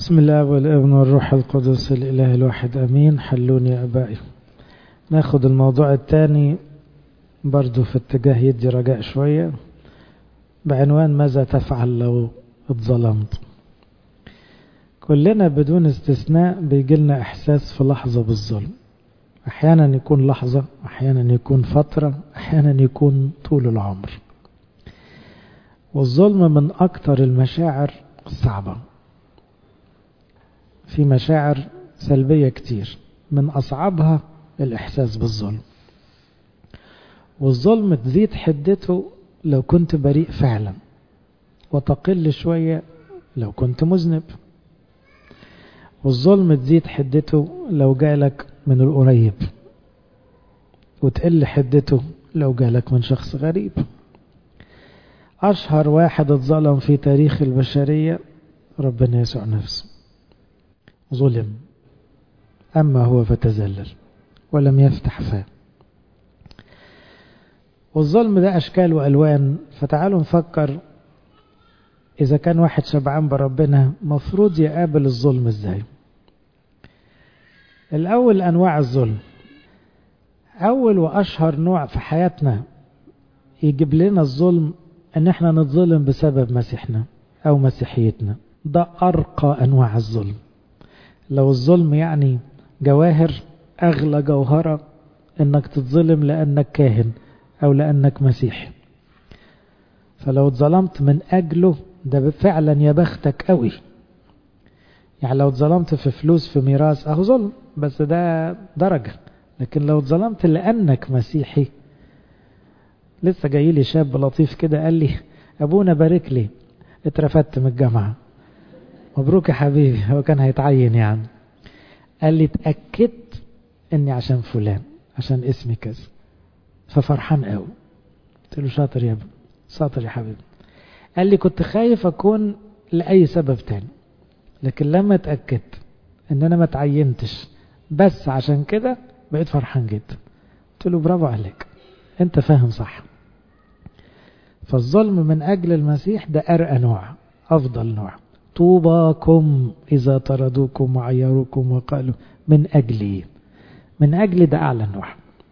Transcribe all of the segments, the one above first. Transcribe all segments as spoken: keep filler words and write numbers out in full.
بسم الله والابن والروح القدس الإله الواحد أمين. حلوني يا أبائي. ناخد الموضوع الثاني برضو في اتجاه يدي رجاء شوية بعنوان ماذا تفعل لو اتظلمت. كلنا بدون استثناء بيجيلنا إحساس في لحظة بالظلم، أحيانا يكون لحظة، أحيانا يكون فترة، أحيانا يكون طول العمر. والظلم من أكتر المشاعر الصعبة. في مشاعر سلبية كتير، من أصعبها الإحساس بالظلم. والظلم تزيد حدته لو كنت بريء فعلا، وتقل شوية لو كنت مذنب. والظلم تزيد حدته لو جالك من القريب، وتقل حدته لو جالك من شخص غريب. أشهر واحد اتظلم في تاريخ البشرية ربنا يسوع نفسه، ظلم أما هو فتذلل ولم يفتح فاه. والظلم ده أشكال وألوان. فتعالوا نفكر، إذا كان واحد شبعان بربنا مفروض يقابل الظلم إزاي. الأول أنواع الظلم. أول وأشهر نوع في حياتنا يجيب لنا الظلم أن احنا نتظلم بسبب مسيحنا أو مسيحيتنا. ده أرقى أنواع الظلم. لو الظلم يعني جواهر، أغلى جوهرة أنك تتظلم لأنك كاهن أو لأنك مسيحي. فلو اتظلمت من أجله ده فعلا يا بختك قوي. يعني لو اتظلمت في فلوس، في ميراث، أهو ظلم، بس ده درجة. لكن لو اتظلمت لأنك مسيحي، لسه جاي لي شاب لطيف كده قال لي أبونا بارك لي اترفدت من الجامعة. مبروك يا حبيبي، هو كان هيتعين يعني. قال لي اتأكدت اني عشان فلان، عشان اسمي كذا، ففرحان قوي. قلت له شاطر يا ابني، شاطر يا حبيبي. قال لي كنت خايف اكون لأي سبب تاني، لكن لما اتأكدت ان انا ما اتعينتش بس عشان كده بقيت فرحان جدا. قلت له برافو عليك، انت فاهم صح. فالظلم من اجل المسيح ده ارقى نوع، افضل نوع. طوباكم إذا طردوكم وعيروكم وقالوا من أجلي. من أجل ده أعلى نوع.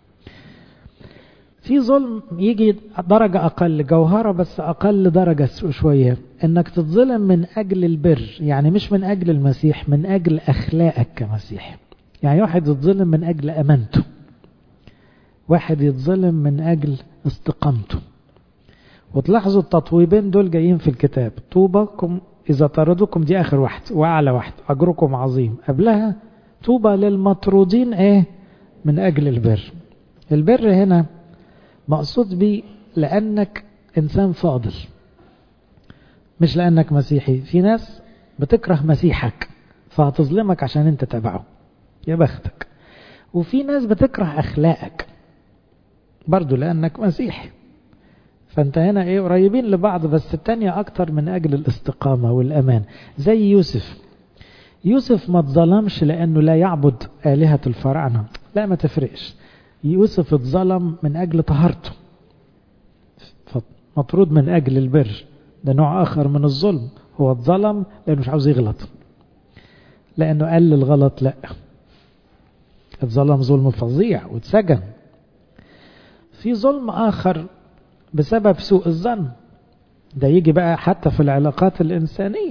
في ظلم يجي درجة أقل، جوهرة بس أقل درجة شوية، إنك تتظلم من أجل البر. يعني مش من أجل المسيح، من أجل أخلاقك كمسيح. يعني واحد يتظلم من أجل أمانته، واحد يتظلم من أجل استقامته. وتلاحظوا التطويبين دول جايين في الكتاب. طوباكم إذا طردوكم، دي آخر واحد وأعلى واحد، أجركم عظيم. قبلها طوبى للمطرودين إيه؟ من أجل البر. البر هنا مقصود بيه لأنك إنسان فاضل، مش لأنك مسيحي. في ناس بتكره مسيحك فهتظلمك عشان أنت تبعه، يا بختك. وفي ناس بتكره أخلاقك برضو لأنك مسيحي. فانت هنا ايه، قريبين لبعض، بس التانية اكتر من اجل الاستقامة والامان. زي يوسف. يوسف ما اتظلمش لانه لا يعبد آلهة الفراعنة، لا، ما تفرقش. يوسف اتظلم من اجل طهارته، مطرود من اجل البر. ده نوع اخر من الظلم. هو اتظلم لانه مش عاوز يغلط، لانه قال الغلط لا، اتظلم ظلم فظيع واتسجن. في ظلم اخر بسبب سوء الظن. ده يجي بقى حتى في العلاقات الإنسانية،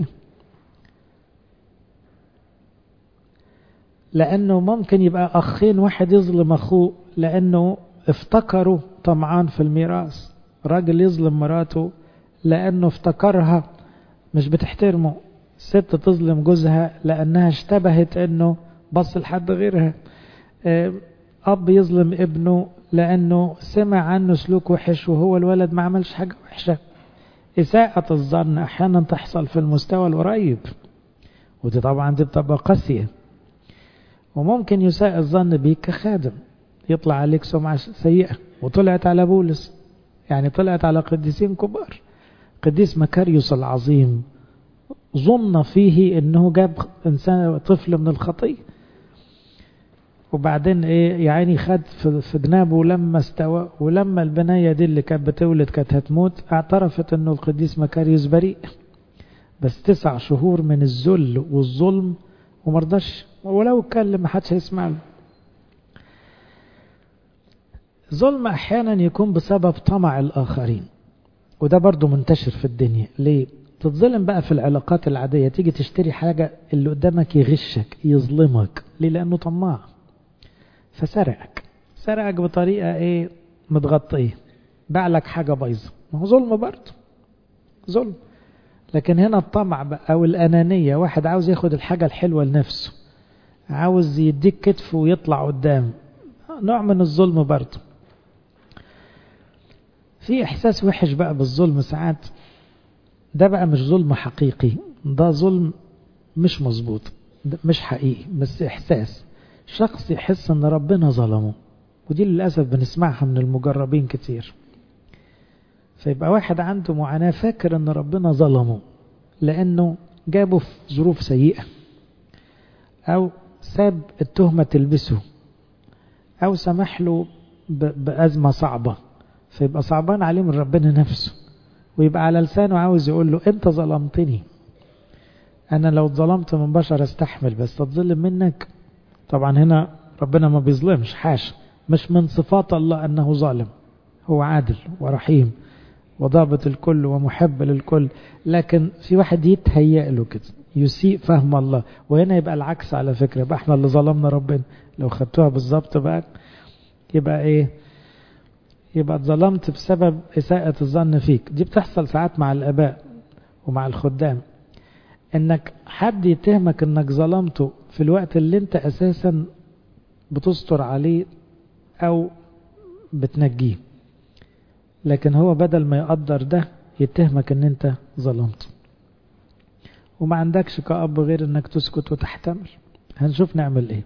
لأنه ممكن يبقى أخين، واحد يظلم أخوه لأنه افتكره طمعان في الميراث. راجل يظلم مراته لأنه افتكرها مش بتحترمه. ست تظلم جوزها لأنها اشتبهت أنه بص لحد غيرها. أب يظلم ابنه لأنه سمع عنه سلوك وحش وهو الولد ما عملش حاجة وحشة. إساءة الظن أحيانا تحصل في المستوى القريب، ودي طبعا دي بتبقى قاسية. وممكن يساء الظن بيك كخادم، يطلع عليك سمعة سيئة، وطلعت على بولس، يعني طلعت على قديسين كبار. قديس مكاريوس العظيم ظن فيه انه جاب انسان طفل من الخطية، وبعدين ايه يعني خد في جنابه لما استوى. ولما البناية دي اللي كانت بتولد كانت هتموت، اعترفت انه القديس مكاريوس بريء، بس تسع شهور من الذل والظلم ومرضاش، ولو اتكلم محدش هيسمع له. ظلم احيانا يكون بسبب طمع الاخرين، وده برضو منتشر في الدنيا. ليه؟ تتظلم بقى في العلاقات العادية، تيجي تشتري حاجة اللي قدامك يغشك يظلمك. ليه؟ لأنه طماع فسرقك، سرقك بطريقة ايه؟ متغطية، باع لك حاجة بايظة، ما هو ظلم برضو، ظلم. لكن هنا الطمع بقى أو الأنانية، واحد عاوز ياخد الحاجة الحلوة لنفسه، عاوز يديك كتفه ويطلع قدام، نوع من الظلم برضو. في إحساس وحش بقى بالظلم ساعات، ده بقى مش ظلم حقيقي، ده ظلم مش مظبوط، مش حقيقي، بس إحساس. شخص يحس ان ربنا ظلمه، ودي للأسف بنسمعها من المجربين كتير. فيبقى واحد عنده معاناة فاكر ان ربنا ظلمه لأنه جابه في ظروف سيئة، أو ساب التهمة تلبسه، أو سمح له بأزمة صعبة، فيبقى صعبان عليه من ربنا نفسه، ويبقى على لسانه عاوز يقول له أنت ظلمتني. أنا لو ظلمت من بشر استحمل، بس تظلم منك. طبعا هنا ربنا ما بيظلمش، حاشا، مش من صفات الله أنه ظالم، هو عادل ورحيم وضابط الكل ومحب للكل. لكن في واحد يتهيأ له كده، يسيء فهم الله، وهنا يبقى العكس على فكرة، يبقى احنا اللي ظلمنا ربنا. لو خدتوها بالظبط بقى يبقى ايه؟ يبقى اتظلمت بسبب إساءة الظن فيك. دي بتحصل ساعات مع الآباء ومع الخدام، انك حد يتهمك انك ظلمته في الوقت اللي انت اساسا بتستر عليه او بتنجيه، لكن هو بدل ما يقدر ده يتهمك ان انت ظلمته، وما عندكش كأب غير انك تسكت وتحتمل. هنشوف نعمل ايه.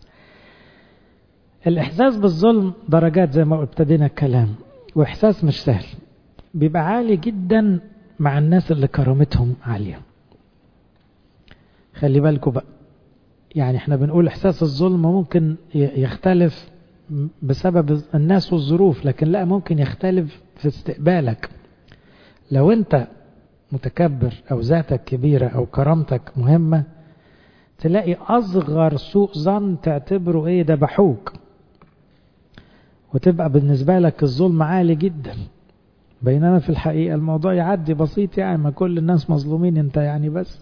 الاحساس بالظلم درجات زي ما ابتدينا الكلام، واحساس مش سهل، بيبقى عالي جدا مع الناس اللي كرامتهم عالية. خلي بالكوا بقى، يعني احنا بنقول احساس الظلم ممكن يختلف بسبب الناس والظروف، لكن لا، ممكن يختلف في استقبالك. لو انت متكبر او ذاتك كبيرة او كرامتك مهمة، تلاقي اصغر سوء ظن تعتبره ايه؟ ده بحوك، وتبقى بالنسبة لك الظلم عالي جدا، بينما في الحقيقة الموضوع يعدي بسيط، يعني ما كل الناس مظلومين، انت يعني بس.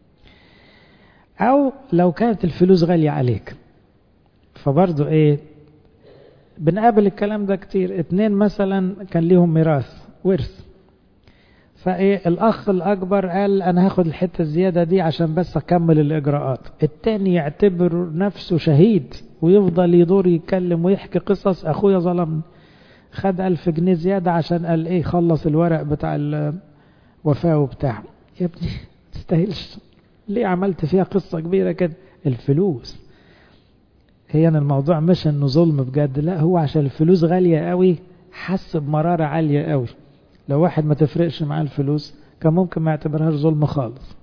او لو كانت الفلوس غالية عليك، فبرضو ايه؟ بنقابل الكلام ده كتير. اتنين مثلا كان ليهم ميراث، ورث، فايه الاخ الاكبر قال انا هاخد الحتة الزيادة دي عشان بس اكمل الاجراءات، التاني يعتبر نفسه شهيد ويفضل يدور يتكلم ويحكي قصص، اخويا ظلمني، خد الف جنيه زيادة عشان قال ايه؟ خلص الورق بتاع الوفاة وبتاعه. يا ابني تستاهلش، ليه عملت فيها قصة كبيرة كده؟ الفلوس هي أن الموضوع مش انه ظلم بجد، لا، هو عشان الفلوس غالية قوي حس بمرارة عالية قوي. لو واحد ما تفرقش معاه الفلوس كان ممكن ما يعتبرهاش ظلم خالص.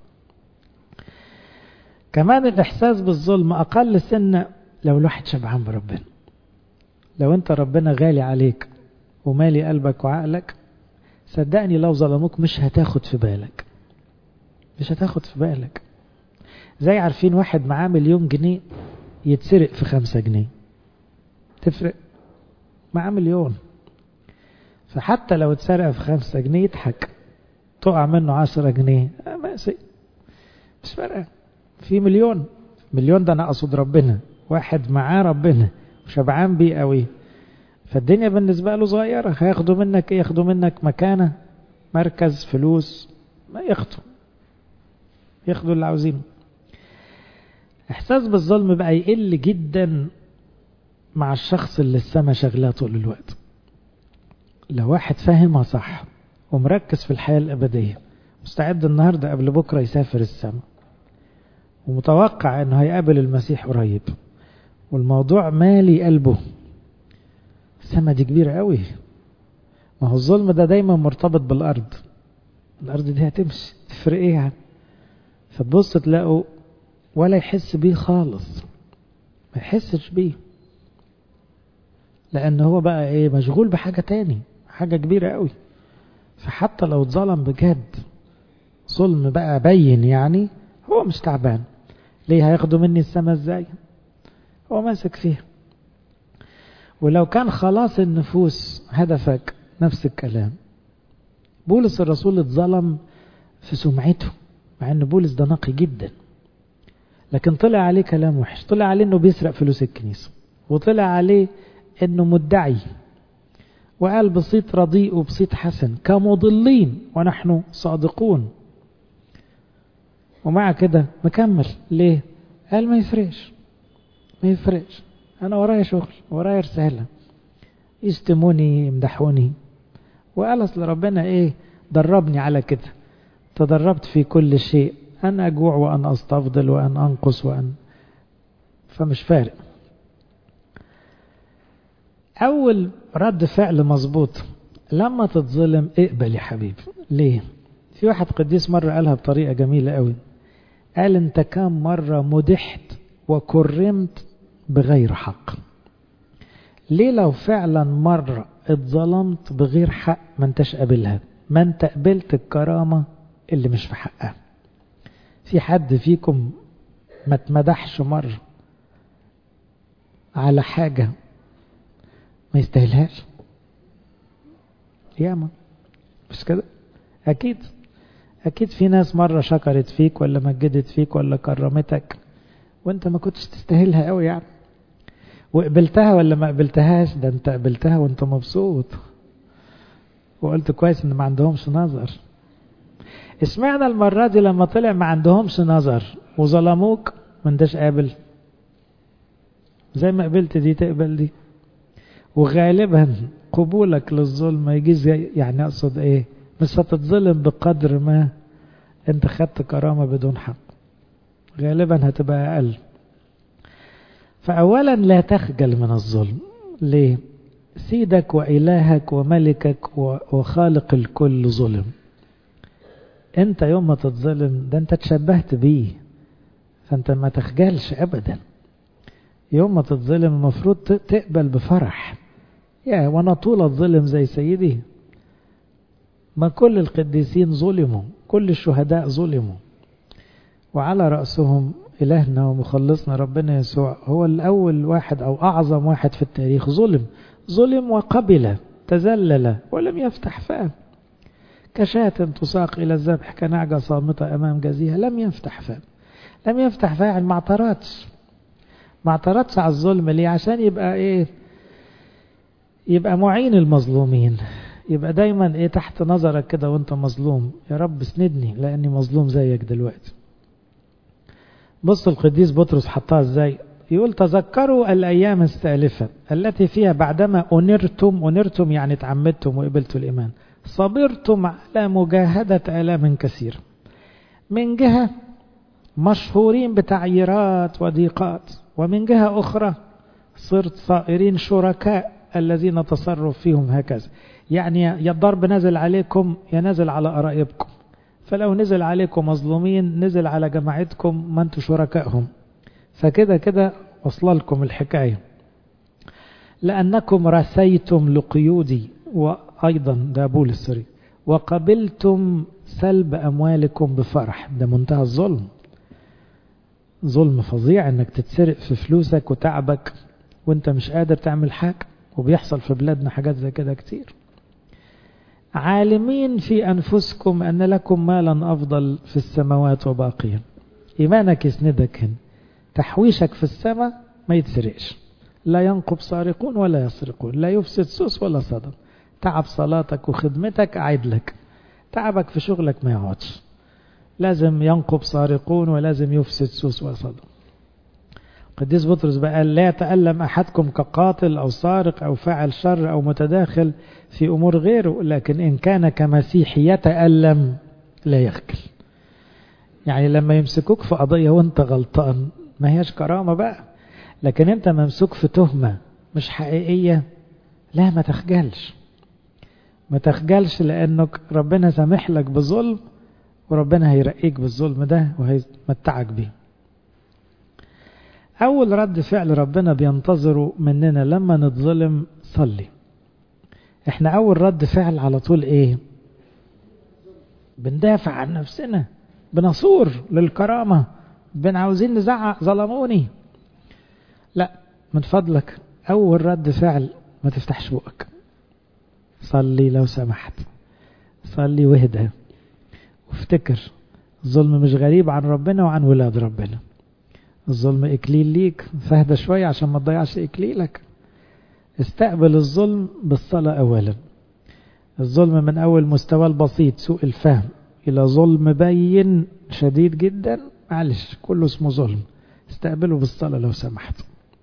كمان الإحساس بالظلم أقل سنة لو الواحد شبعان بربنا. لو أنت ربنا غالي عليك ومالي قلبك وعقلك، صدقني لو ظلموك مش هتاخد في بالك، مش هتاخد في بالك. زي عارفين واحد معاه مليون جنيه يتسرق في خمسة جنيه، تفرق؟ معاه مليون، فحتى لو اتسرق في خمسة جنيه يضحك، تقع منه عشرة جنيه ماشي، مش فارقة. في مليون، مليون ده انا اقصد ربنا، واحد معاه ربنا وشبعان بيه قوي، فالدنيا بالنسبة له صغيرة. هياخدوا منك ايه؟ ياخدوا منك مكانة، مركز، فلوس، ما ياخدوا ياخدوا اللي عاوزينه. احساس بالظلم بقى يقل جدا مع الشخص اللي السما شغلاه طول الوقت. لو واحد فاهمها صح ومركز في الحياة الأبدية، مستعد النهاردة قبل بكرة يسافر السما، ومتوقع انه هيقابل المسيح قريب، والموضوع مالي قلبه، السما دي كبيرة قوي. ما هو الظلم ده دايما مرتبط بالأرض، الأرض دي هتمشي، تفرق ايه يعني؟ فتبص تلاقوا ولا يحس بيه خالص، ما يحسش بيه، لأن هو بقى ايه؟ مشغول بحاجة تاني، حاجة كبيرة قوي. فحتى لو اتظلم بجد، ظلم بقى بين يعني، هو مش تعبان. ليه هياخدوا مني السما ازاي؟ هو ماسك فيها. ولو كان خلاص النفوس هدفك نفس الكلام. بولس الرسول اتظلم في سمعته، مع ان بولس ده نقي جدا، لكن طلع عليه كلام وحش. طلع عليه انه بيسرق فلوس الكنيسة، وطلع عليه انه مدعي، وقال بصيت رديء وبصيت حسن كمضلين ونحن صادقون. ومع كده مكمل. ليه؟ قال ما يفرقش، ما يفرقش، انا ورايا شغل، ورايا رسالة، يشتموني يمدحوني. وقال اصل ربنا ايه دربني على كده، تدربت في كل شيء، أن أجوع وأن أستفضل وأن أنقص وأن، فمش فارق. أول رد فعل مظبوط لما تتظلم اقبل يا حبيبي. ليه؟ في واحد قديس مرة قالها بطريقة جميلة قوي، قال انت كام مرة مدحت وكرمت بغير حق؟ ليه لو فعلا مرة اتظلمت بغير حق ما انتش قابلها، ما انت قبلت الكرامة اللي مش في حقها؟ في حد فيكم ما تمدحش مرة على حاجة ما يستاهلهاش؟ ياما، مش كده؟ أكيد أكيد في ناس مرة شكرت فيك ولا مجدت فيك ولا كرمتك وانت ما كنتش تستاهلها قوي يعني، وقبلتها ولا ما قبلتهاش؟ ده انت قبلتها وانت مبسوط وقلت كويس ان ما عندهمش نظر. اسمعنا المرة دي لما طلع ما عندهمش نظر وظلموك ما انتش قابل، زي ما قبلت دي تقبل دي. وغالبا قبولك للظلم ما يجيز، يعني اقصد ايه، مش هتتظلم بقدر ما انت خدت كرامة بدون حق، غالبا هتبقى اقل. فاولا لا تخجل من الظلم. ليه؟ سيدك وإلهك وملكك وخالق الكل ظلم. انت يوم ما تتظلم ده انت تشبهت بيه، فانت ما تخجلش ابدا. يوم ما تتظلم المفروض تقبل بفرح. يا وانا طول الظلم زي سيدي؟ ما كل القديسين ظلموا، كل الشهداء ظلموا، وعلى رأسهم إلهنا ومخلصنا ربنا يسوع، هو الأول واحد أو أعظم واحد في التاريخ ظلم. ظلم وقبل، تذلل ولم يفتح فاه، كشاة تساق إلى الذبح، كنعجة صامتة أمام جزيها، لم يفتح فاه. لم يفتح فاه يعني ما اعترضش، ما اعترضش على الظلم. ليه؟ عشان يبقى إيه؟ يبقى معين المظلومين، يبقى دايما إيه تحت نظرك كده وانت مظلوم، يا رب اسندني لأني مظلوم زيك دلوقتي. بص القديس بطرس حطها ازاي، يقول تذكروا الأيام السالفة التي فيها بعدما أنرتم، أنرتم يعني تعمدتم وقبلتوا الإيمان، صبرتم على مجاهدة آلام كثير، من جهة مشهورين بتعييرات وضيقات، ومن جهة أخرى صرت صائرين شركاء الذين تصرف فيهم هكذا. يعني يا الضرب نزل عليكم يا نزل على قرايبكم، فلو نزل عليكم مظلومين نزل على جماعتكم ما انتوا شركائهم، فكده كده وصل لكم الحكاية. لأنكم رسيتم لقيودي، وأيضا ده بولس السري، وقبلتم سلب أموالكم بفرح. ده منتهى الظلم، ظلم فظيع انك تتسرق في فلوسك وتعبك وانت مش قادر تعمل حاجة، وبيحصل في بلادنا حاجات زي كده كتير. عالمين في أنفسكم أن لكم مالا أفضل في السماوات وباقيا. إيمانك يسندك هنا، تحويشك في السماء ما يتسرقش، لا ينقب سارقون ولا يسرقون، لا يفسد سوس ولا صدم. تعب صلاتك وخدمتك أعيد لك، تعبك في شغلك ما يقعدش، لازم ينقب سارقون ولازم يفسد سوس وصدم. قديس بطرس بقى لا يتألم أحدكم كقاتل أو سارق أو فاعل شر أو متداخل في أمور غيره، لكن إن كان كمسيحي يتألم لا يخجل. يعني لما يمسكوك في قضية وانت غلطان ما هيش كرامة بقى، لكن انت ممسوك في تهمة مش حقيقية، لا ما تخجلش، ما تخجلش، لأنك ربنا سامح لك بظلم وربنا هيرقيك بالظلم ده وهيمتعك بيه. أول رد فعل ربنا بينتظره مننا لما نتظلم صلي. احنا أول رد فعل على طول ايه؟ بندافع عن نفسنا، بنصور للكرامة، بن عاوزين نزعق ظلموني. لا، من فضلك أول رد فعل ما تفتحش بقك، صلي لو سمحت، صلي واهدى وافتكر الظلم مش غريب عن ربنا وعن ولاد ربنا. الظلم إكليل ليك، فاهدى شوية عشان ما تضيعش إكليلك. استقبل الظلم بالصلاة أولا. الظلم من أول مستوى البسيط سوء الفهم إلى ظلم بين شديد جدا، معلش كله اسمه ظلم، استقبله بالصلاة لو سمحت.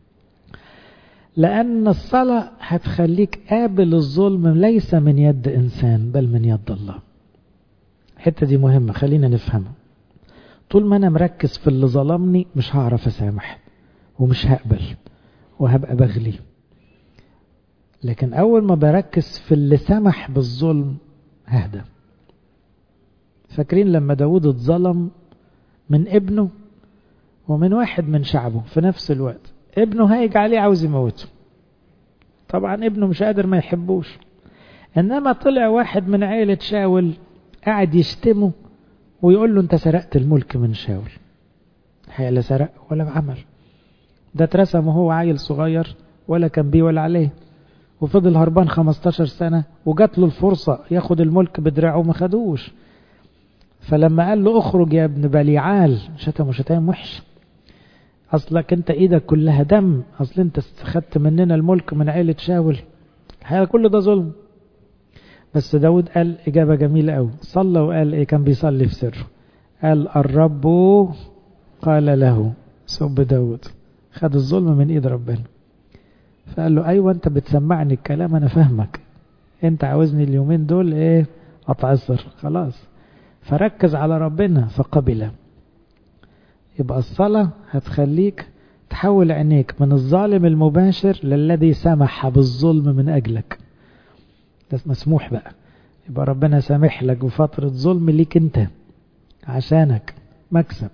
لأن الصلاة هتخليك قابل الظلم ليس من يد إنسان بل من يد الله. الحتة دي مهمة، خلينا نفهمها. طول ما أنا مركز في اللي ظلمني مش هعرف أسامح ومش هقبل وهبقى بغلي. لكن أول ما بركز في اللي سمح بالظلم ههدى. فاكرين لما داود اتظلم من ابنه ومن واحد من شعبه في نفس الوقت، ابنه هايج عليه عاوز يموته، طبعا ابنه مش قادر ما يحبوش، انما طلع واحد من عائلة شاول قاعد يشتمه ويقول له انت سرقت الملك من شاول. الحقيقة لا سرق ولا عمل، ده اترسم وهو عيل صغير ولا كان بيه ولا عليه، وفضل هربان خمستاشر سنة وجات له الفرصة ياخد الملك بدراعه وما خدوش. فلما قال له اخرج يا ابن بليعال، شتمه شتايم وحش، اصلك انت ايدك كلها دم، اصل انت استخدت مننا الملك من عيلة شاول. الحقيقة كل ده ظلم. بس داود قال اجابة جميلة قوي، صلى وقال ايه، كان بيصلي في سره، قال الرب قال له. سب داود خد الظلم من ايد ربنا، فقال له ايوه انت بتسمعني الكلام، انا فاهمك، انت عاوزني اليومين دول ايه اتعصر خلاص. فركز على ربنا فقبله. يبقى الصلاة هتخليك تحول عينيك من الظالم المباشر للذي سمح بالظلم من أجلك. ده مسموح بقى، يبقى ربنا سامح لك بفترة ظلم ليك انت عشانك، مكسب.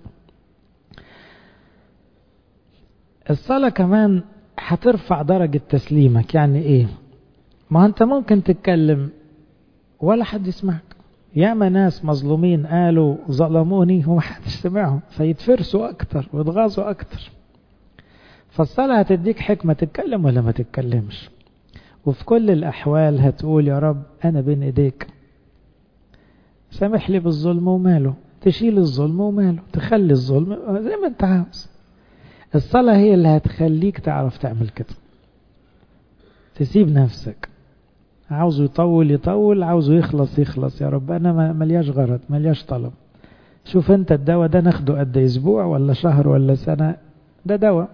الصلاة كمان هترفع درجة تسليمك. يعني ايه؟ ما انت ممكن تتكلم ولا حد يسمعك. ياما ناس مظلومين قالوا ظلموني وما حدش سمعهم، فيتفرسوا اكتر ويتغاظوا اكتر. فالصلاة هتديك حكمة تتكلم ولا ما تتكلمش، وفي كل الاحوال هتقول يا رب انا بين ايديك، سامح لي بالظلم وماله، تشيل الظلم وماله، تخلي الظلم زي ما انت عاوز. الصلاة هي اللي هتخليك تعرف تعمل كده، تسيب نفسك، عاوزه يطول يطول، عاوزه يخلص يخلص، يا رب انا ملياش غرض ملياش طلب. شوف انت الدواء ده ناخده قد اسبوع ولا شهر ولا سنة، ده دواء.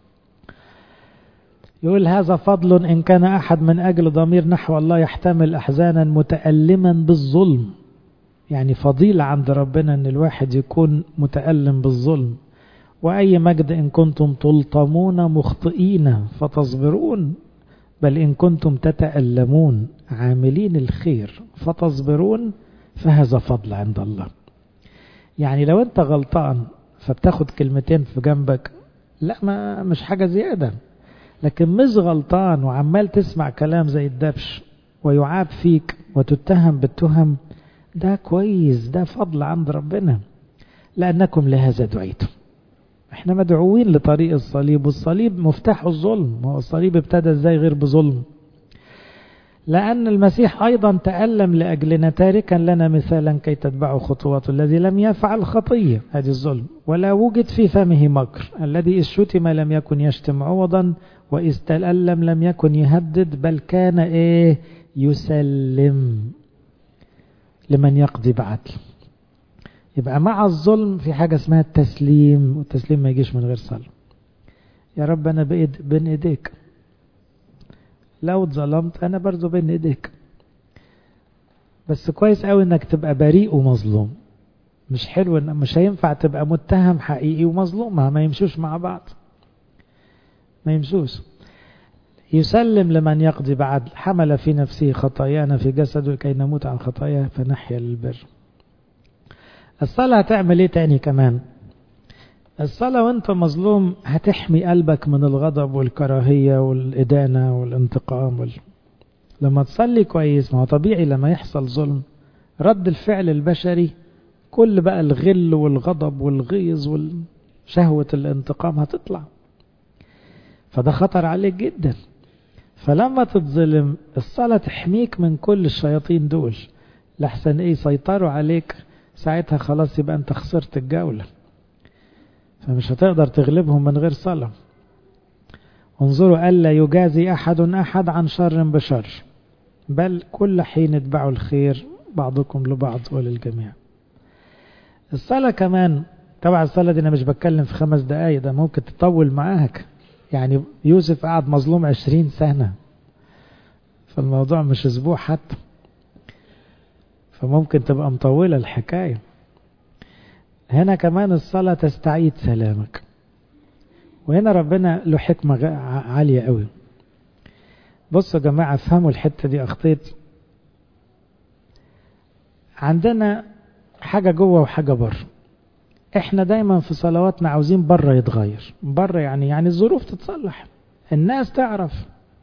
يقول هذا فضل ان كان احد من اجل ضمير نحو الله يحتمل احزانا متألما بالظلم. يعني فضيلة عند ربنا ان الواحد يكون متألم بالظلم. واي مجد ان كنتم تلطمون مخطئين فتصبرون، بل إن كنتم تتألمون عاملين الخير فتصبرون فهذا فضل عند الله. يعني لو أنت غلطان فبتاخد كلمتين في جنبك، لا ما مش حاجة زيادة. لكن مش غلطان وعمال تسمع كلام زي الدبش ويعاب فيك وتتهم بالتهم، ده كويس، ده فضل عند ربنا، لأنكم لهذا دعيتم. احنا مدعوين لطريق الصليب، والصليب مفتاح الظلم. هو الصليب ابتدى ازاي غير بظلم؟ لأن المسيح أيضا تألم لأجلنا تاركا لنا مثالا كي تتبعوا خطواته، الذي لم يفعل خطية، هذه الظلم، ولا وجد في فمه مكر، الذي إذ شتم لم يكن يشتم عوضا، وإذ تألم لم يكن يهدد، بل كان إيه يسلم لمن يقضي بعدل. يبقى مع الظلم في حاجة اسمها التسليم، والتسليم ما يجيش من غير صلاة. يا رب أنا بإيد بين إيديك، لو اتظلمت أنا برضو بين إيديك. بس كويس قوي إنك تبقى بريء ومظلوم. مش حلو، إن مش هينفع تبقى متهم حقيقي ومظلوم، ما يمشوش مع بعض، ما يمشوش. يسلم لمن يقضي بعدل، حمل في نفسه خطايانا في جسده كي نموت عن خطاياه فنحيا للبر. الصلاة هتعمل ايه تاني كمان؟ الصلاة وانت مظلوم هتحمي قلبك من الغضب والكراهية والإدانة والانتقام وال... لما تصلي كويس، ما هو طبيعي لما يحصل ظلم رد الفعل البشري كل بقى الغل والغضب والغيظ وشهوة الانتقام هتطلع، فده خطر عليك جدا. فلما تتظلم الصلاة تحميك من كل الشياطين دول، لحسن ايه يسيطروا عليك، ساعتها خلاص يبقى انت خسرت الجولة، فمش هتقدر تغلبهم من غير صلاة. انظروا ألا يجازي أحد أحد عن شر بشر، بل كل حين اتبعوا الخير بعضكم لبعض وللجميع. الصلاة كمان، طبعا الصلاة دي أنا مش بتكلم في خمس دقايق، ده ممكن تطول معاك. يعني يوسف قعد مظلوم عشرين سنة، فالموضوع مش أسبوع حتى، فممكن تبقى مطولة الحكاية. هنا كمان الصلاة تستعيد سلامك، وهنا ربنا له حكمة عالية قوي. بصوا يا جماعة، افهموا الحتة دي أخطيت. عندنا حاجة جوه وحاجة بره. احنا دايما في صلواتنا عاوزين بره يتغير، بره يعني يعني الظروف تتصلح، الناس تعرف.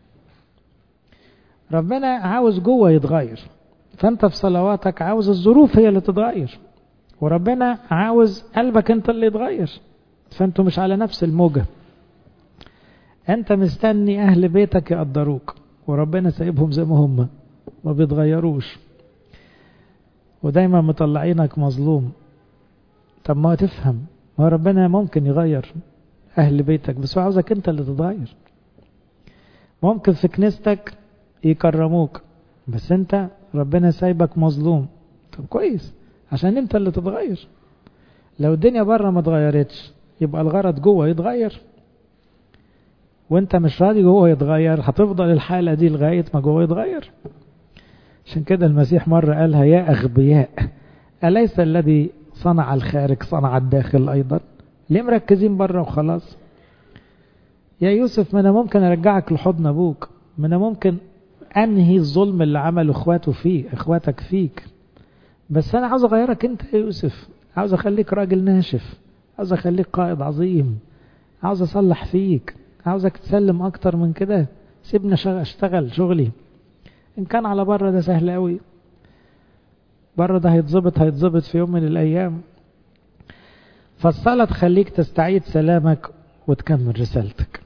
ربنا عاوز جوه يتغير، فانت في صلواتك عاوز الظروف هي اللي تتغير، وربنا عاوز قلبك انت اللي يتغير، فانتوا مش على نفس الموجة. انت مستني اهل بيتك يقدروك، وربنا سايبهم زي ما هم ما بيتغيروش، ودايما مطلعينك مظلوم. طب ما تفهم، ما ربنا ممكن يغير اهل بيتك، بس هو عاوزك انت اللي تتغير. ممكن في كنيستك يكرموك، بس انت ربنا سايبك مظلوم. طب كويس، عشان انت اللي تتغير. لو الدنيا بره ما اتغيرتش يبقى الغرض جوه يتغير، وانت مش راضي جوه يتغير، هتفضل الحالة دي لغاية ما جوه يتغير. عشان كده المسيح مرة قالها: يا أغبياء، أليس الذي صنع الخارج صنع الداخل أيضا؟ ليه مركزين بره وخلاص؟ يا يوسف، ما أنا ممكن أرجعك لحضن أبوك، ما أنا ممكن أنهي الظلم اللي عمله إخواته فيه إخواتك فيك، بس أنا عاوز أغيرك أنت يا يوسف، عاوز أخليك راجل ناشف، عاوز أخليك قائد عظيم، عاوز أصلح فيك، عاوزك تسلم أكتر من كده. سيبنا أشتغل شغلي. إن كان على بره ده سهل قوي، بره ده هيتظبط هيتظبط في يوم من الأيام. فالصلاة تخليك تستعيد سلامك وتكمل رسالتك.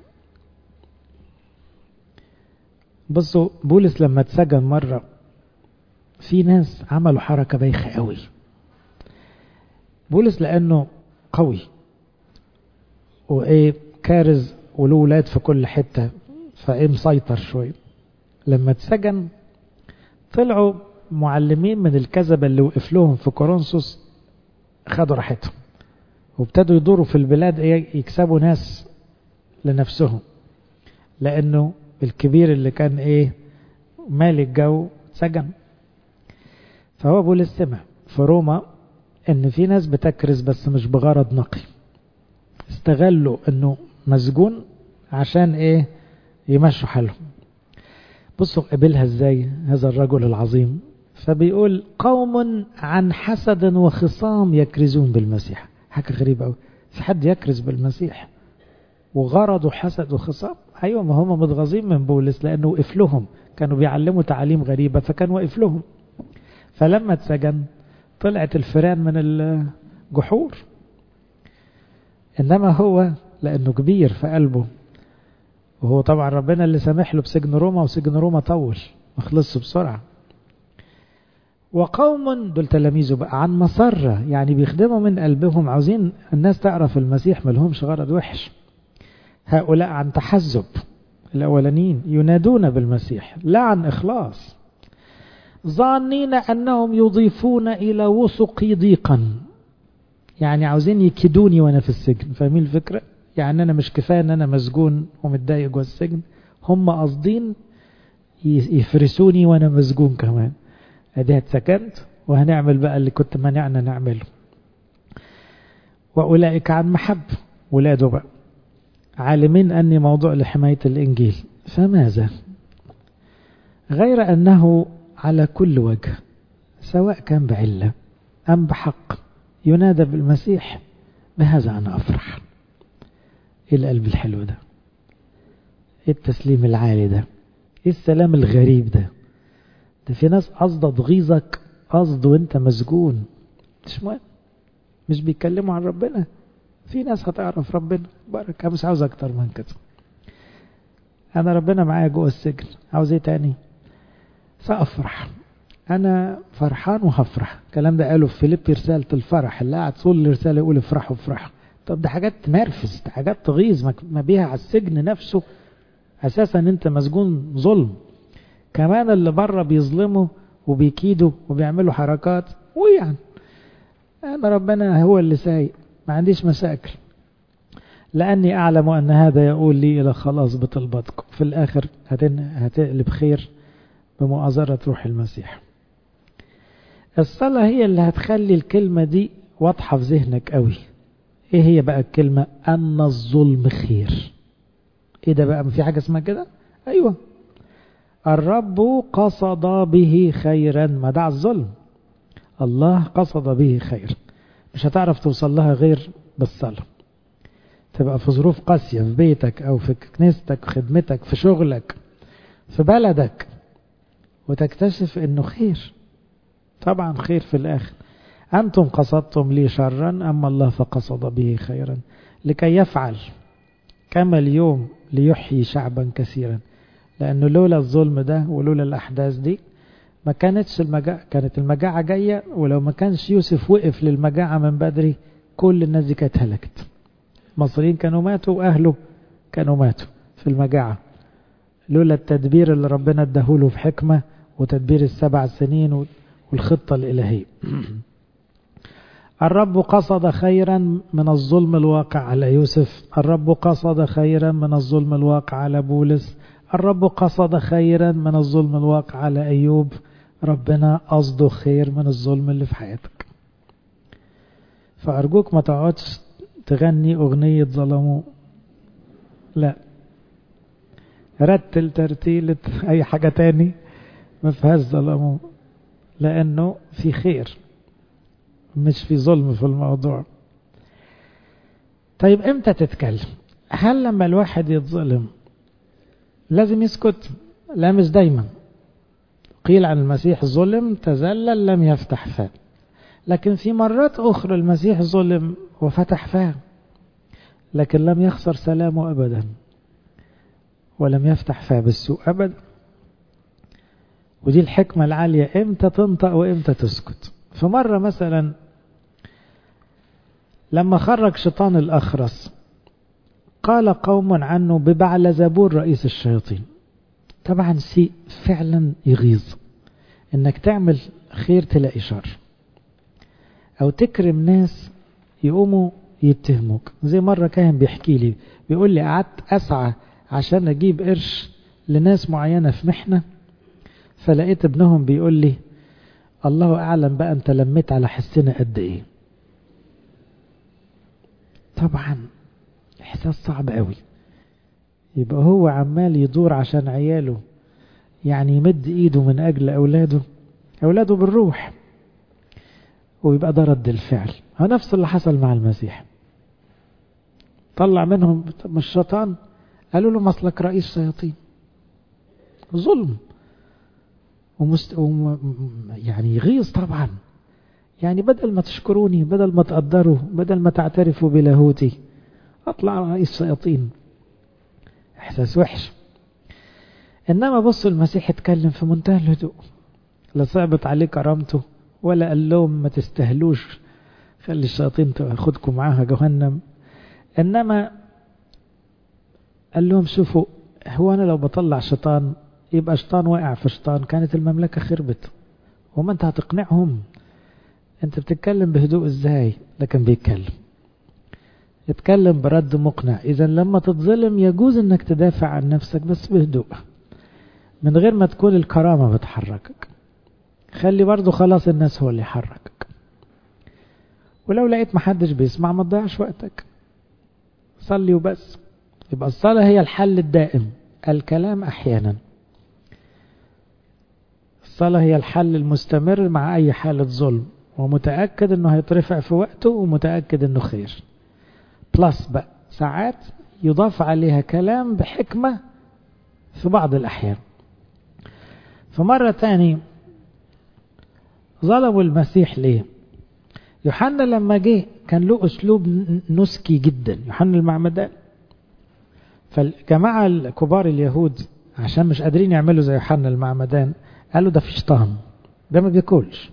بصوا، بولس لما اتسجن مرة، في ناس عملوا حركة بايخة قوي. بولس لأنه قوي وإيه كارز وله ولاد في كل حتة، فإيه مسيطر شوي. لما اتسجن طلعوا معلمين من الكذبة اللي وقف لهم في كورنثوس، خدوا راحتهم وابتدوا يدوروا في البلاد ايه يكسبوا ناس لنفسهم، لأنه الكبير اللي كان ايه مالي الجو اتسجن. فهو بولس سمع في روما ان في ناس بتكرز بس مش بغرض نقي، استغلوا انه مسجون عشان ايه يمشوا حالهم. بصوا قبلها ازاي هذا الرجل العظيم، فبيقول: قوم عن حسد وخصام يكرزون بالمسيح. حاجة غريبة قوي، في حد يكرز بالمسيح وغرضه حسد وخصام؟ ايوه، ما هم متغاظين من بولس لانه وقف لهم، كانوا بيعلموا تعاليم غريبة فكان وقف لهم. فلما اتسجن طلعت الفيران من الجحور، انما هو لانه كبير في قلبه، وهو طبعا ربنا اللي سامح له بسجن روما، وسجن روما طول ما خلصش بسرعة. وقوم دول تلاميذه بقى عن مسرة، يعني بيخدموا من قلبهم، عاوزين الناس تعرف المسيح، ملهمش غرض وحش. هؤلاء عن تحزب، الأولانيين ينادون بالمسيح لا عن إخلاص، ظانين أنهم يضيفون إلى وثقي ضيقا، يعني عاوزين يكدوني وأنا في السجن. فاهمين الفكرة؟ يعني أنا مش كفاية أن أنا مسجون ومتضايق جوه السجن، هم قاصدين يفرسوني وأنا مسجون كمان. أدي اتسكنت وهنعمل بقى اللي كنت منعنا نعمله. وأولئك عن محب، ولاده بقى عالمين أني موضوع لحماية الإنجيل، فماذا؟ غير أنه على كل وجه سواء كان بعلة أم بحق ينادى بالمسيح، بهذا أنا أفرح. إيه القلب الحلو ده؟ إيه التسليم العالي ده؟ إيه السلام الغريب ده؟ ده في ناس قصدة تغيظك قصد وانت مسجون، مش مهم. مش بيتكلموا عن ربنا. في ناس هتعرف ربنا بركة، مش عاوز اكتر من كده. انا ربنا معايا جوه السجن، عاوز ايه تاني؟ سأفرح. انا فرحان وهفرح. الكلام ده قاله في فيليبي رسالة الفرح، اللي قاعد طول الرسالة يقول افرحوا افرحوا. طب ده حاجات تنرفز، ده حاجات تغيظ، ما بيها على السجن نفسه. اساسا انت مسجون ظلم، كمان اللي بره بيظلموا وبيكيدوا وبيعملوا حركات، ويعني انا ربنا هو اللي سايق، ما عنديش مشاكل، لاني اعلم ان هذا يقول لي الى خلاص بطلباتكم. في الاخر هتقلب خير بمؤازرة روح المسيح. الصلاة هي اللي هتخلي الكلمة دي واضحة في ذهنك قوي. ايه هي بقى الكلمة؟ ان الظلم خير. ايه ده بقى؟ في حاجة اسمها كده؟ ايوه، الرب قصد به خيرا، ما دع الظلم. الله قصد به خير. مش هتعرف توصل لها غير بالصلاة. تبقى في ظروف قاسية في بيتك او في كنيستك، في خدمتك، في شغلك، في بلدك، وتكتشف انه خير. طبعا خير في الاخر. انتم قصدتم لي شرا، اما الله فقصد به خيرا لكي يفعل كما اليوم ليحيي شعبا كثيرا. لانه لولا الظلم ده ولولا الاحداث دي ما كانتش المجاعة، كانت المجاعة جاية، ولو ما كانش يوسف وقف للمجاعة من بدري كل الناس دي كانت هلكت. المصريين كانوا ماتوا واهله كانوا ماتوا في المجاعة، لولا التدبير اللي ربنا اداهوله في حكمة، وتدبير السبع سنين والخطة الإلهية. الرب قصد خيرا من الظلم الواقع على يوسف، الرب قصد خيرا من الظلم الواقع على بولس، الرب قصد خيرا من الظلم الواقع على أيوب. ربنا قصده خير من الظلم اللي في حياتك. فأرجوك ما تقعدش تغني أغنية ظلموا، لا، رتل ترتيلة أي حاجة تاني ما فيهاش ظلموا، لأنه في خير مش في ظلم في الموضوع. طيب امتى تتكلم؟ هل لما الواحد يتظلم لازم يسكت؟ لا، مش دايما. قيل عن المسيح ظلم تذلل لم يفتح فاه، لكن في مرات أخرى المسيح ظلم وفتح فاه، لكن لم يخسر سلامه أبدا، ولم يفتح فاه بالسوء أبدا. ودي الحكمة العالية، امتى تنطق وامتى تسكت. فمرة مثلا لما خرج شيطان الأخرس قال قوم عنه ببعلزبور رئيس الشياطين. طبعا شيء فعلا يغيظ انك تعمل خير تلاقي شر، او تكرم ناس يقوموا يتهموك. زي مرة كاهن بيحكي لي، بيقول لي قعدت أسعى عشان أجيب قرش لناس معينة في محنة، فلقيت ابنهم بيقول لي الله أعلم بقى أنت لميت على حسنا قد إيه. طبعا إحساس صعب قوي. يبقى هو عمال يدور عشان عياله، يعني يمد إيده من أجل أولاده، أولاده بالروح، ويبقى ده رد الفعل. ها نفس اللي حصل مع المسيح. طلع منهم من الشيطان، قالوا له مصلك رئيس شياطين. ظلم ومست... وم... يعني يغيظ طبعا. يعني بدل ما تشكروني، بدل ما تقدروا، بدل ما تعترفوا بلاهوتي، اطلع رئيس شياطين. احساس وحش. انما بص المسيح اتكلم في منتهى الهدوء، لا صعبت عليه كرامته ولا قال لهم ما تستهلوش خلي الشياطين تاخدكم معاها جهنم. انما قال لهم شوفوا، هو انا لو بطلع شيطان يبقى شيطان واقع في شيطان، كانت المملكة خربت. وما انت هتقنعهم؟ انت بتتكلم بهدوء ازاي؟ لكن بيتكلم، اتكلم برد مقنع. اذا لما تتظلم يجوز انك تدافع عن نفسك بس بهدوء، من غير ما تكون الكرامة بتحركك. خلي برضو خلاص الناس هو اللي يحركك. ولو لقيت محدش بيسمع ما تضيعش وقتك، صلي وبس. يبقى الصلاة هي الحل الدائم، الكلام احيانا. الصلاة هي الحل المستمر مع اي حالة ظلم، ومتأكد انه هيترفع في وقته، ومتأكد انه خير. بلس بقى ساعات يضاف عليها كلام بحكمة في بعض الأحيان. فمرة تاني ظلموا المسيح ليه؟ يوحنا لما جه كان له أسلوب نسكي جدا، يوحنا المعمدان. فالجماعة الكبار اليهود عشان مش قادرين يعملوا زي يوحنا المعمدان قالوا ده فيش طعم، ده ما بياكلش.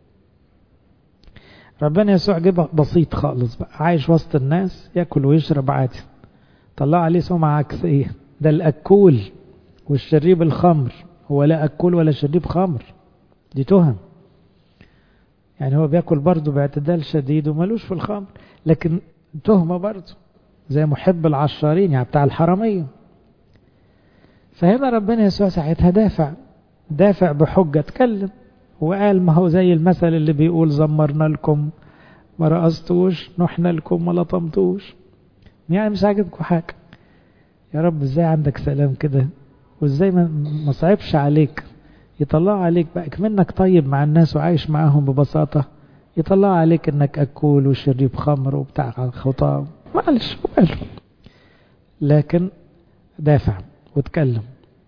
ربنا يسوع جه بسيط خالص بقى، عايش وسط الناس ياكل ويشرب عادي. طلع عليه سمعة عكسية، ده الأكول والشريب الخمر، هو لا أكل ولا شريب خمر، دي تهم. يعني هو بياكل برضه باعتدال شديد وملوش في الخمر، لكن تهمة برضه زي محب العشارين يعني بتاع الحرامية. فهنا ربنا يسوع ساعتها دافع دافع بحجة، اتكلم وقال ما هو زي المثل اللي بيقول زمرنا لكم ما رقصتوش، نحنا لكم ما لطمتوش. يعني مش عاجبكم حاجة، يا رب ازاي عندك سلام كده، وازاي ما صعبش عليك، يطلع عليك بقى منك طيب مع الناس وعايش معاهم ببساطة، يطلع عليك انك اكول وشريب خمر وبتاع خطاب. معلش وقال، لكن دافع واتكلم.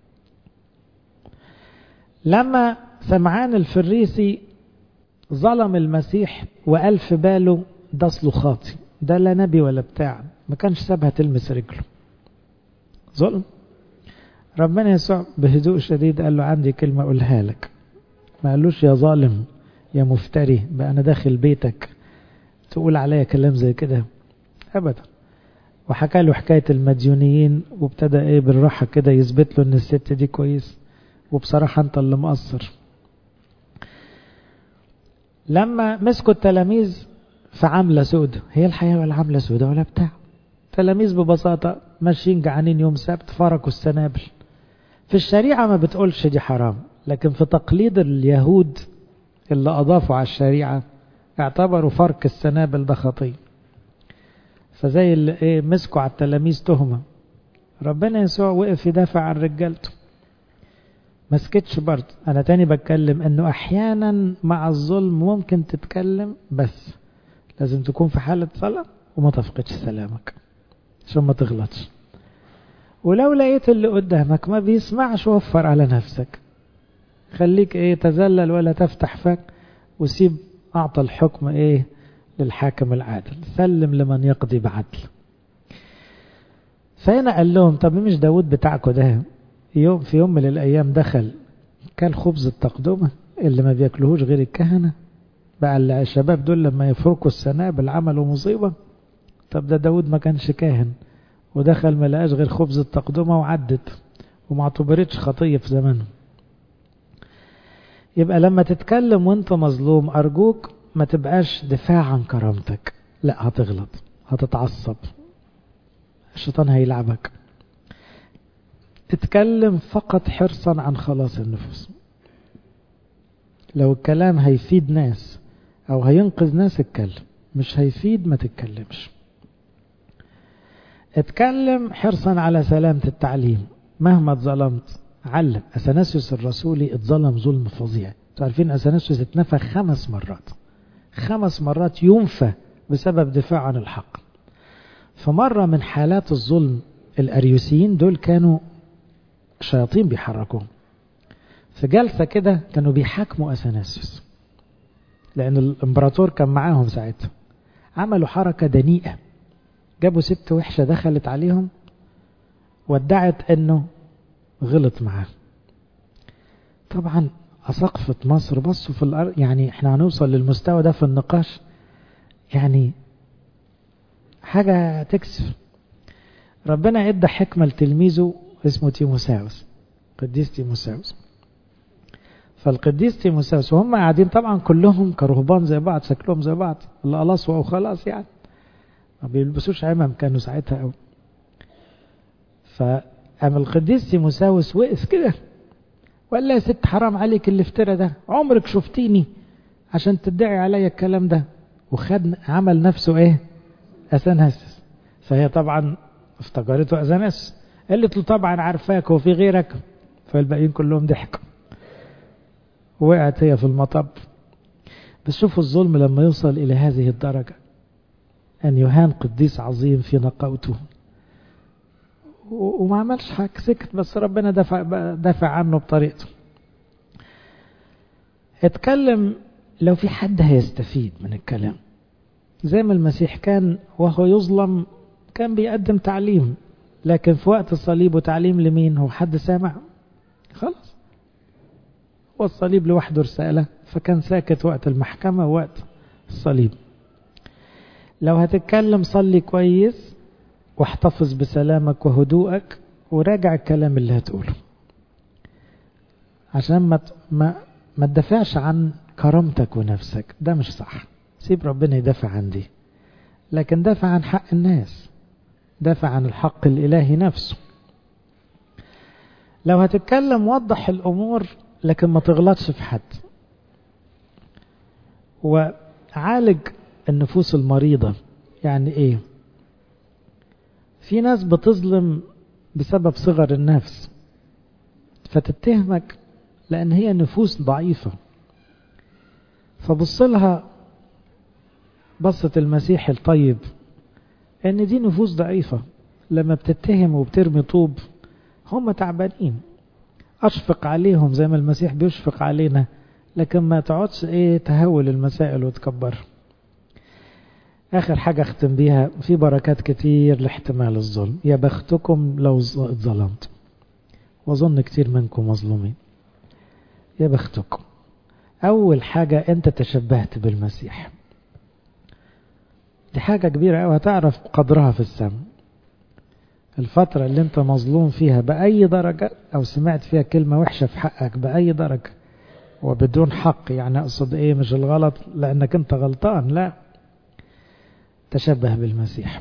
لما سمعان الفريسي ظلم المسيح وقال في باله ده اصله خاطي، ده لا نبي ولا بتاع، ما كانش سابها تلمس رجله، ظلم. ربنا يسوع بهدوء شديد قال له عندي كلمة أقولها لك. ما قالوش يا ظالم يا مفتري بقى أنا داخل بيتك تقول عليا كلام زي كده، أبدا. وحكى له حكاية المديونيين، وابتدى ايه بالراحة كده يثبت له ان الست دي كويس، وبصراحة انت اللي مقصر. لما مسكوا التلاميذ في عملة سودة، هي الحياة ولا عملة سودة ولا بتاع، تلاميذ ببساطة ماشيين جعانين يوم سبت فركوا السنابل. في الشريعة ما بتقولش دي حرام، لكن في تقليد اليهود اللي أضافوا على الشريعة اعتبروا فرك السنابل ده خطية. فزي اللي ايه مسكوا على التلاميذ تهمة، ربنا يسوع وقف يدافع عن رجالته، ما سكتش برضه. انا تاني بتكلم انه احيانا مع الظلم ممكن تتكلم، بس لازم تكون في حالة صلاة وما تفقدش سلامك عشان ما تغلطش. ولو لقيت اللي قدامك ما بيسمعش وفر على نفسك، خليك ايه تذلل ولا تفتح فك، وسيب اعطى الحكم ايه للحاكم العادل، سلم لمن يقضي بعدل. فهنا قال لهم طب مش داود بتاعكم ده يوم في يوم من الايام دخل كان خبز التقدمة اللي ما بياكلوهوش غير الكهنة، بقى الشباب دول لما يفركوا السنابل عملوا مصيبة. طب ده داود ما كانش كاهن ودخل ما لقاش غير خبز التقدمة وعدت وما اعتبرتش خطية في زمانه. يبقى لما تتكلم وانت مظلوم أرجوك ما تبقاش دفاع عن كرامتك، لا هتغلط هتتعصب الشيطان هيلعبك. اتكلم فقط حرصا عن خلاص النفوس. لو الكلام هيفيد ناس او هينقذ ناس اتكلم، مش هيفيد ما تتكلمش. اتكلم حرصا على سلامة التعليم، مهما اتظلمت علم. أثناسيوس الرسولي اتظلم ظلم فظيع، تعرفين أثناسيوس اتنفى خمس مرات، خمس مرات ينفى بسبب دفاع عن الحق. فمرة من حالات الظلم الأريوسيين دول كانوا شياطين بيحركوهم، في جلسة كده كانوا بيحاكموا أثناسيوس لأن الإمبراطور كان معاهم ساعتها. عملوا حركة دنيئة، جابوا ست وحشة دخلت عليهم وادعت أنه غلط معاه. طبعا أسقفة مصر بصوا في الأرض، يعني احنا هنوصل للمستوى ده في النقاش، يعني حاجة تكسف. ربنا ادى حكمة لتلميذه اسمه تيموساوس، قديس تيموساوس. فالقديس تيموساوس وهم قاعدين طبعا كلهم كرهبان زي بعض، شكلهم زي بعض، اللي قلصوا او خلاص يعني ما بيلبسوش عمام كانوا ساعتها قوي. فقام القديس تيموساوس وقف كده وقال لها يا ست حرام عليك اللي افترى ده، عمرك شفتيني عشان تدعي عليا الكلام ده؟ وخد عمل نفسه ايه أثناسيوس. فهي طبعا افتكرته أثناسيوس، قالت له طبعا عارفاك وفي غيرك. فالباقيين كلهم ضحكوا، وقعت هي في المطب. بس شوفوا الظلم لما يوصل إلى هذه الدرجة، أن يهان قديس عظيم في نقاوته وما عملش حاجة، سكت، بس ربنا دفع, دفع عنه بطريقته. اتكلم لو في حد هيستفيد من الكلام، زي ما المسيح كان وهو يظلم كان بيقدم تعليم، لكن في وقت الصليب وتعليم لمين؟ هو حد سامع؟ خلاص، هو الصليب لوحده رسالة، فكان ساكت وقت المحكمة ووقت الصليب. لو هتتكلم صلي كويس واحتفظ بسلامك وهدوءك وراجع الكلام اللي هتقوله، عشان ما ما ما تدافعش عن كرامتك ونفسك، ده مش صح. سيب ربنا يدافع عن دي، لكن دافع عن حق الناس، دافع عن الحق الإلهي نفسه. لو هتتكلم وضح الأمور لكن ما تغلطش في حد، وعالج النفوس المريضة. يعني ايه؟ في ناس بتظلم بسبب صغر النفس، فتتهمك لأن هي نفوس ضعيفة، فبصلها بصة المسيح الطيب ان دي نفوس ضعيفة، لما بتتهم وبترمي طوب هم تعبانين، اشفق عليهم زي ما المسيح بيشفق علينا، لكن ما تقعدش ايه تهول المسائل وتكبر. اخر حاجة اختم بيها، في بركات كتير لاحتمال الظلم. يا بختكم لو اتظلمت، واظن كتير منكم مظلومين. يا بختكم، اول حاجة انت تشبهت بالمسيح، دي حاجة كبيرة قوي هتعرف قدرها في السماء. الفترة اللي انت مظلوم فيها بأي درجة، او سمعت فيها كلمة وحشة في حقك بأي درجة وبدون حق، يعني اقصد ايه؟ مش الغلط لانك انت غلطان، لا، تشبه بالمسيح.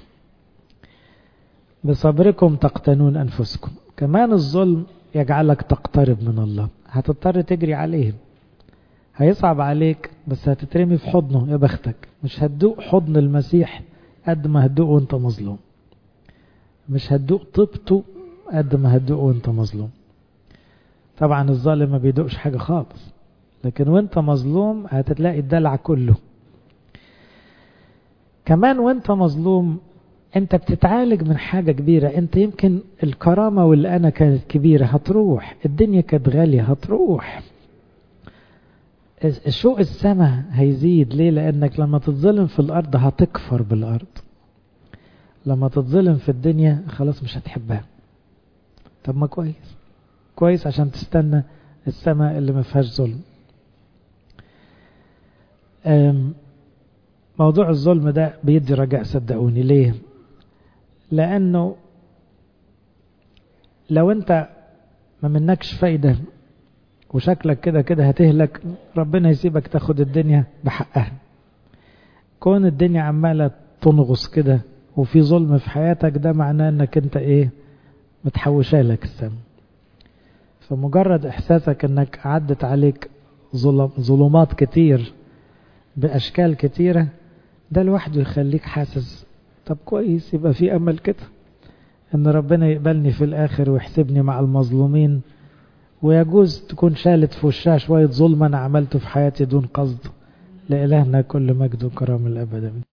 بصبركم تقتنون انفسكم. كمان الظلم يجعلك تقترب من الله، هتضطر تجري عليه، هيصعب عليك، بس هتترمي في حضنه. يا بختك، مش هتدوق حضن المسيح قد ما هتدوق وانت مظلوم، مش هتدوق طيبته قد ما هتدوق وانت مظلوم. طبعا الظالم ما بيدوقش حاجة خالص، لكن وانت مظلوم هتتلاقي الدلع كله. كمان وانت مظلوم انت بتتعالج من حاجة كبيرة، انت يمكن الكرامة واللي انا كانت كبيرة هتروح، الدنيا كانت غالية هتروح، شوق السماء هيزيد. ليه؟ لانك لما تتظلم في الارض هتكفر بالارض، لما تتظلم في الدنيا خلاص مش هتحبها. طب ما كويس كويس عشان تستنى السماء اللي ما فيهاش ظلم. موضوع الظلم ده بيدي رجاء، صدقوني. ليه؟ لانه لو انت ما منكش فايدة وشكلك كده كده هتهلك، ربنا يسيبك تاخد الدنيا بحقها. كون الدنيا عمالة تنغص كده وفي ظلم في حياتك، ده معناه انك انت ايه؟ متحوشالك السم. فمجرد احساسك انك عدت عليك ظلم ظلمات كتير باشكال كتيرة، ده لوحده يخليك حاسس طب كويس، يبقى في امل كده ان ربنا يقبلني في الاخر ويحسبني مع المظلومين. ويجوز تكون شالت في وشها شوية ظلم انا عملته في حياتي دون قصد. لإلهنا كل مجد وكرم الابد.